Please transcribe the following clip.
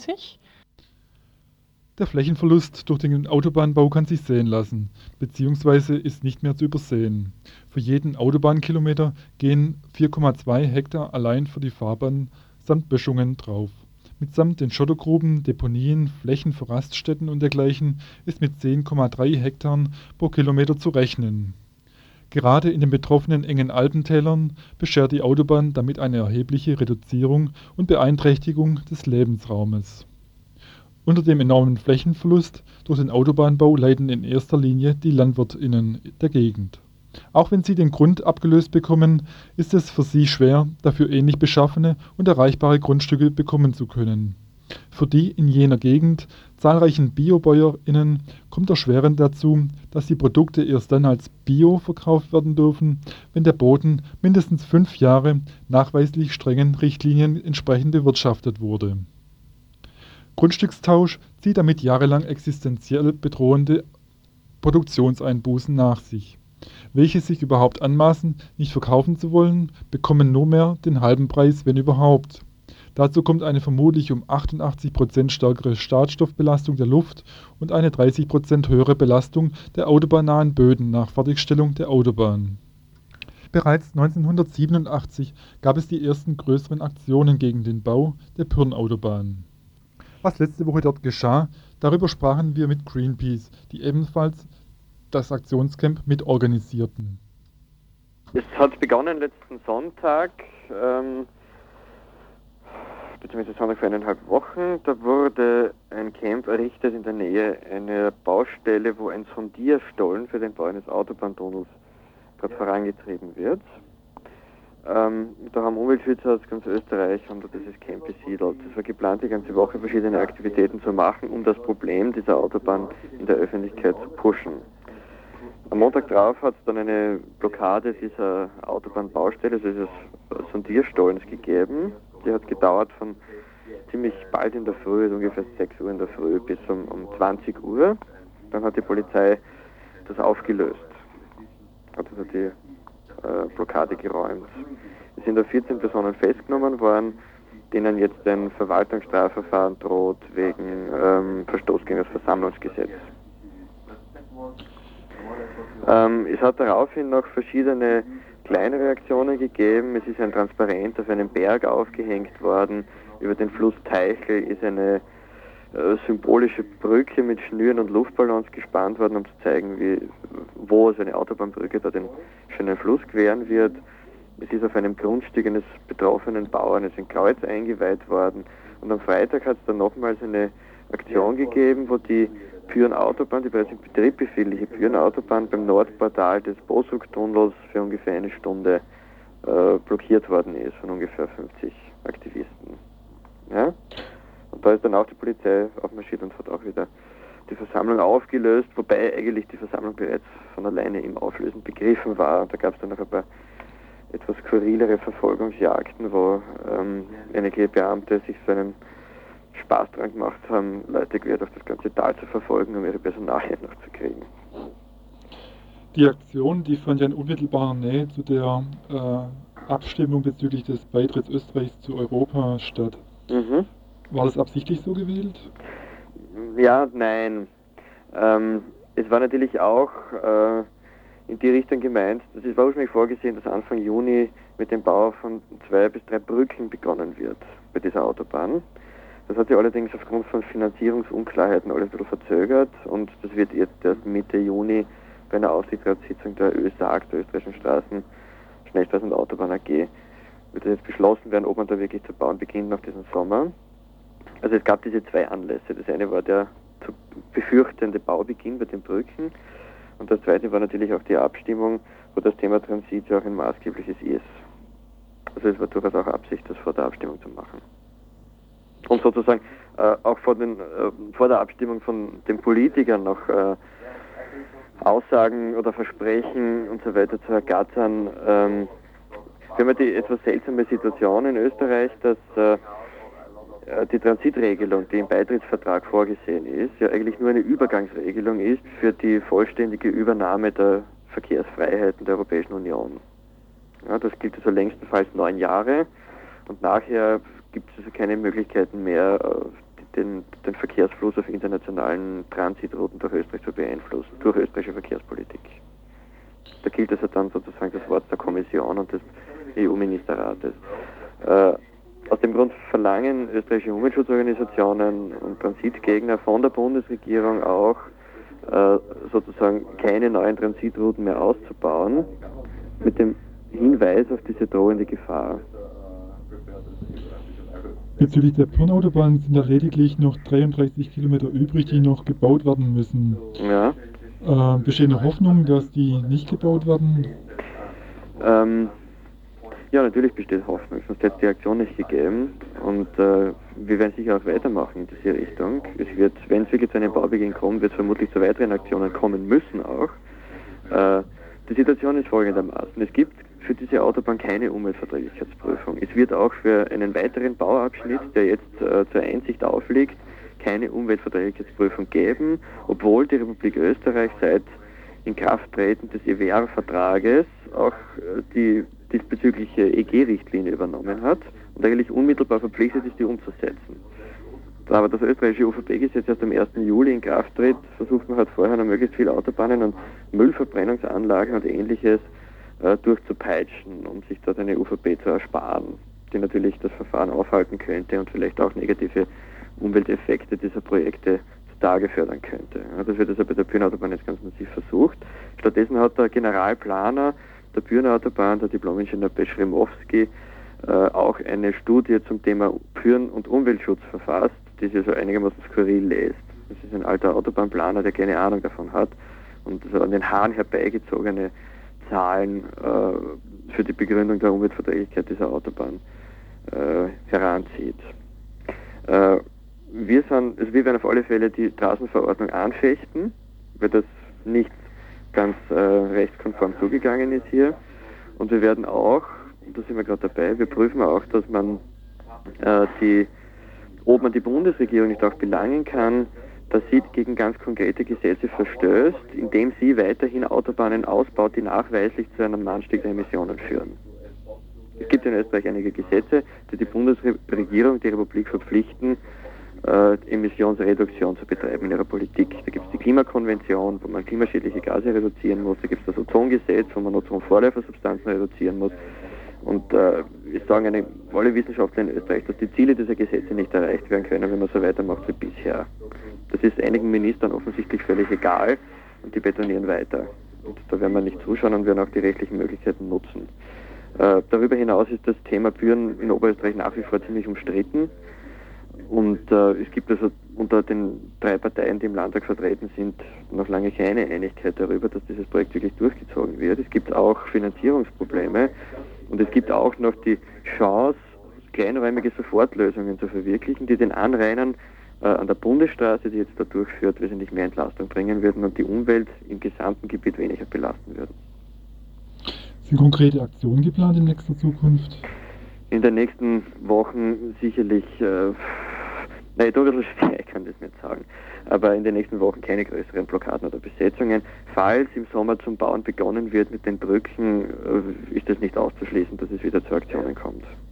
Der Flächenverlust durch den Autobahnbau kann sich sehen lassen, beziehungsweise ist nicht mehr zu übersehen. Für jeden Autobahnkilometer gehen 4,2 Hektar allein für die Fahrbahn samt Böschungen drauf. Mitsamt den Schottergruben, Deponien, Flächen für Raststätten und dergleichen ist mit 10,3 Hektar pro Kilometer zu rechnen. Gerade in den betroffenen engen Alpentälern beschert die Autobahn damit eine erhebliche Reduzierung und Beeinträchtigung des Lebensraumes. Unter dem enormen Flächenverlust durch den Autobahnbau leiden in erster Linie die LandwirtInnen der Gegend. Auch wenn sie den Grund abgelöst bekommen, ist es für sie schwer, dafür ähnlich beschaffene und erreichbare Grundstücke bekommen zu können. Für die in jener Gegend zahlreichen BiobäuerInnen kommt erschwerend dazu, dass die Produkte erst dann als Bio verkauft werden dürfen, wenn der Boden mindestens 5 Jahre nachweislich strengen Richtlinien entsprechend bewirtschaftet wurde. Grundstückstausch zieht damit jahrelang existenziell bedrohende Produktionseinbußen nach sich. Welche sich überhaupt anmaßen, nicht verkaufen zu wollen, bekommen nur mehr den halben Preis, wenn überhaupt. Dazu kommt eine vermutlich um 88% stärkere Schadstoffbelastung der Luft und eine 30% höhere Belastung der autobahnnahen Böden nach Fertigstellung der Autobahn. Bereits 1987 gab es die ersten größeren Aktionen gegen den Bau der Pyrrhon-Autobahn. Was letzte Woche dort geschah, darüber sprachen wir mit Greenpeace, die ebenfalls das Aktionscamp mitorganisierten. Es hat begonnen letzten Sonntag, beziehungsweise Sonntag vor 1,5 Wochen. Da wurde ein Camp errichtet in der Nähe einer Baustelle, wo ein Sondierstollen für den Bau eines Autobahntunnels gerade vorangetrieben wird. Da haben Umweltschützer aus ganz Österreich haben da dieses Camp besiedelt. Es war geplant, die ganze Woche verschiedene Aktivitäten zu machen, um das Problem dieser Autobahn in der Öffentlichkeit zu pushen. Am Montag drauf hat es dann eine Blockade dieser Autobahnbaustelle, also dieses Sondierstollens gegeben. Die hat gedauert von ziemlich bald in der Früh, also ungefähr 6 Uhr in der Früh, bis um 20 Uhr. Dann hat die Polizei das aufgelöst, hat also die Blockade geräumt. Es sind da 14 Personen festgenommen worden, denen jetzt ein Verwaltungsstrafverfahren droht wegen Verstoß gegen das Versammlungsgesetz. Es hat daraufhin noch verschiedene kleinere Aktionen gegeben. Es ist ein Transparent auf einem Berg aufgehängt worden. Über den Fluss Teichel ist eine symbolische Brücke mit Schnüren und Luftballons gespannt worden, um zu zeigen, wo so eine Autobahnbrücke da den schönen Fluss queren wird. Es ist auf einem Grundstück eines betroffenen Bauern ein Kreuz eingeweiht worden. Und am Freitag hat es dann nochmals eine Aktion gegeben, wo die Pyrrhon-Autobahn, die bereits in Betrieb befindliche Pyrrhon-Autobahn beim Nordportal des Bosuk-Tunnels für ungefähr eine Stunde blockiert worden ist von ungefähr 50 Aktivisten. Ja? Und da ist dann auch die Polizei aufmarschiert und hat auch wieder die Versammlung aufgelöst, wobei eigentlich die Versammlung bereits von alleine im Auflösen begriffen war. Und da gab es dann noch ein paar etwas skurrilere Verfolgungsjagden, wo einige Beamte sich so einen Spaß dran gemacht haben, Leute quer durch das ganze Tal zu verfolgen, um ihre Personalien noch zu kriegen. Die Aktion, die fand ja in unmittelbarer Nähe zu der Abstimmung bezüglich des Beitritts Österreichs zu Europa statt. Mhm. War das absichtlich so gewählt? Ja, nein. Es war natürlich auch in die Richtung gemeint, das war ursprünglich vorgesehen, dass Anfang Juni mit dem Bau von 2 bis 3 Brücken begonnen wird bei dieser Autobahn. Das hat sich allerdings aufgrund von Finanzierungsunklarheiten alles ein bisschen verzögert und das wird jetzt erst Mitte Juni bei einer Aufsichtsratssitzung der ÖSAG, der österreichischen Schnellstraßen- und Autobahn AG, wird das jetzt beschlossen werden, ob man da wirklich zu bauen beginnt nach diesem Sommer. Also es gab diese 2 Anlässe. Das eine war der zu befürchtende Baubeginn bei den Brücken und das zweite war natürlich auch die Abstimmung, wo das Thema Transit ja auch ein maßgebliches ist. Also es war durchaus auch Absicht, das vor der Abstimmung zu machen. Und sozusagen auch vor der Abstimmung von den Politikern noch Aussagen oder Versprechen und so weiter zu ergattern. Wir haben die etwas seltsame Situation in Österreich, dass die Transitregelung, die im Beitrittsvertrag vorgesehen ist, ja eigentlich nur eine Übergangsregelung ist für die vollständige Übernahme der Verkehrsfreiheiten der Europäischen Union. Ja, das gilt also längstenfalls 9 Jahre und nachher gibt es also keine Möglichkeiten mehr, den Verkehrsfluss auf internationalen Transitrouten durch Österreich zu beeinflussen, durch österreichische Verkehrspolitik. Da gilt also dann sozusagen das Wort der Kommission und des EU-Ministerrates. Aus dem Grund verlangen österreichische Umweltschutzorganisationen und Transitgegner von der Bundesregierung auch, sozusagen keine neuen Transitrouten mehr auszubauen, mit dem Hinweis auf diese drohende Gefahr. Bezüglich der Pyrn-Autobahn sind da lediglich noch 33 Kilometer übrig, die noch gebaut werden müssen. Ja. Besteht eine Hoffnung, dass die nicht gebaut werden? Ja, natürlich besteht Hoffnung, sonst hätte es die Aktion nicht gegeben. Und wir werden sicher auch weitermachen in diese Richtung. Es wird, wenn es wirklich zu einem Baubeginn kommt, wird es vermutlich zu weiteren Aktionen kommen müssen auch. Die Situation ist folgendermaßen. Es gibt für diese Autobahn keine Umweltverträglichkeitsprüfung. Es wird auch für einen weiteren Bauabschnitt, der jetzt zur Einsicht aufliegt, keine Umweltverträglichkeitsprüfung geben, obwohl die Republik Österreich seit Inkrafttreten des EWR-Vertrages auch die diesbezügliche EG-Richtlinie übernommen hat und eigentlich unmittelbar verpflichtet ist, die umzusetzen. Da aber das österreichische UVP-Gesetz erst am 1. Juli in Kraft tritt, versucht man halt vorher noch möglichst viele Autobahnen und Müllverbrennungsanlagen und Ähnliches durchzupeitschen, um sich dort eine UVP zu ersparen, die natürlich das Verfahren aufhalten könnte und vielleicht auch negative Umwelteffekte dieser Projekte zutage fördern könnte. Ja, das wird also bei der Pyrn-Autobahn jetzt ganz massiv versucht. Stattdessen hat der Generalplaner der Pyrn-Autobahn, der Diplom-Ingenieur Beschremowski, auch eine Studie zum Thema Pyrn- und Umweltschutz verfasst, die sich so einigermaßen skurril lässt. Das ist ein alter Autobahnplaner, der keine Ahnung davon hat und so an den Haaren herbeigezogene Zahlen für die Begründung der Umweltverträglichkeit dieser Autobahn heranzieht. Wir werden auf alle Fälle die Straßenverordnung anfechten, weil das nicht ganz rechtskonform zugegangen ist hier. Und wir werden auch, da sind wir gerade dabei, wir prüfen auch, dass man ob man die Bundesregierung nicht auch belangen kann, dass sie gegen ganz konkrete Gesetze verstößt, indem sie weiterhin Autobahnen ausbaut, die nachweislich zu einem Anstieg der Emissionen führen. Es gibt in Österreich einige Gesetze, die die Bundesregierung, die Republik verpflichten, Emissionsreduktion zu betreiben in ihrer Politik. Da gibt es die Klimakonvention, wo man klimaschädliche Gase reduzieren muss. Da gibt es das Ozongesetz, wo man Ozonvorläufersubstanzen reduzieren muss. Und es sagen alle Wissenschaftler in Österreich, dass die Ziele dieser Gesetze nicht erreicht werden können, wenn man so weitermacht wie bisher. Das ist einigen Ministern offensichtlich völlig egal und die betonieren weiter. Und da werden wir nicht zuschauen und werden auch die rechtlichen Möglichkeiten nutzen. Darüber hinaus ist das Thema Pyrn in Oberösterreich nach wie vor ziemlich umstritten. Und es gibt also unter den 3 Parteien, die im Landtag vertreten sind, noch lange keine Einigkeit darüber, dass dieses Projekt wirklich durchgezogen wird. Es gibt auch Finanzierungsprobleme und es gibt auch noch die Chance, kleinräumige Sofortlösungen zu verwirklichen, die den Anrainern an der Bundesstraße, die jetzt da durchführt, wesentlich mehr Entlastung bringen würden und die Umwelt im gesamten Gebiet weniger belasten würden. Sind konkrete Aktionen geplant in nächster Zukunft? In den nächsten Wochen sicherlich, ich tue ein bisschen schwer, ich kann das nicht sagen, aber in den nächsten Wochen keine größeren Blockaden oder Besetzungen. Falls im Sommer zum Bauen begonnen wird mit den Brücken, ist es nicht auszuschließen, dass es wieder zu Aktionen kommt.